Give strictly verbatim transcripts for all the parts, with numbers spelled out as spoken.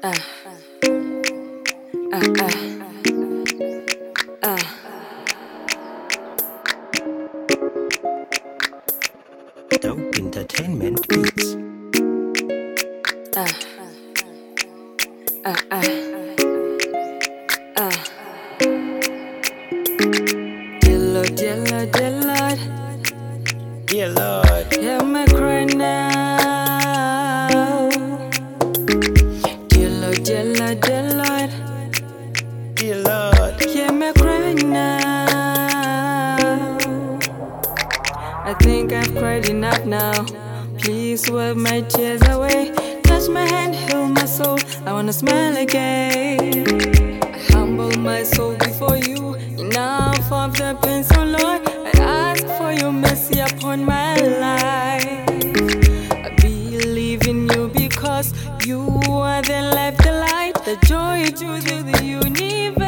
Uh, uh, uh, uh. Dope Entertainment Beats. Uh, uh, uh, uh. Dear Lord, dear Lord, dear Lord, Dear Lord, hear me cry now. Dear Lord, dear Lord, dear Lord, dear Lord, hear me cry now. I think I've cried enough now. Please wipe my tears away. Touch my hand, heal my soul. I wanna smile again. I humble my soul before you. Enough of the pain, so Lord. I ask for your mercy upon my life. I believe in you because you are the life, the light, the joy, truth of the universe.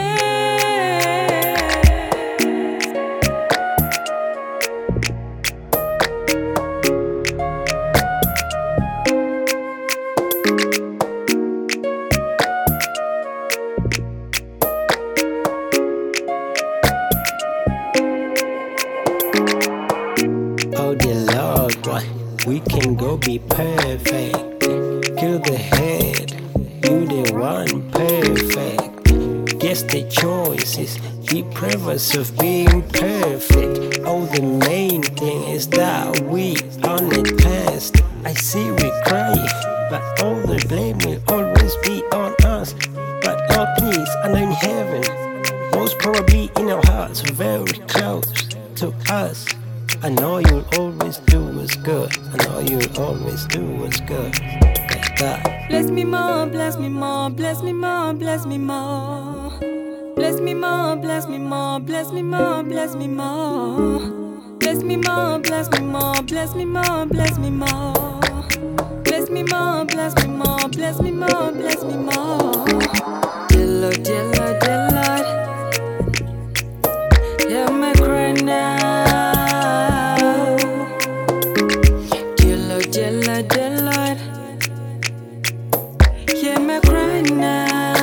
oh dear Lord, why we can go be perfect. Kill the head, you the one perfect. Guess the choice is deprive us of being perfect. Oh, the main thing is that we on it past. I see we cry, but all the blame will always be on us. But Lord, please, and in heaven, most probably in our hearts, very close to us. I know you'll always do what's good. I know you'll always do what's good. Like that. Bless me more, bless me more, bless me more, bless me more. Bless me more, bless me more, bless me more, bless me more. Bless me more, bless me more, bless me more, bless me more. Bless me more, bless me more, bless me more, bless me more. Dear Lord, dear Lord, dear Lord, hear my cry now. Dear Lord, dear Lord, dear Lord, hear me cry now.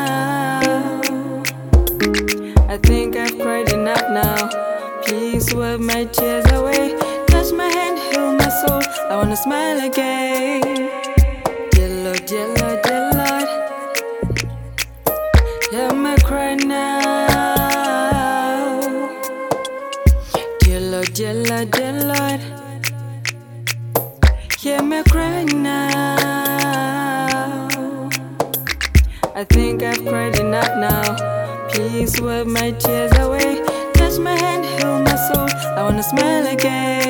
I think I've cried enough now. Please wipe my tears away. Touch my hand, heal my soul. I wanna smile again. Dear Lord, dear Lord, dear Lord, hear me cry now. Dear Lord, dear Lord, dear Lord, hear me cry now. I think I've cried enough now. Please wipe my tears away. Touch my hand, heal my soul. I wanna smile again.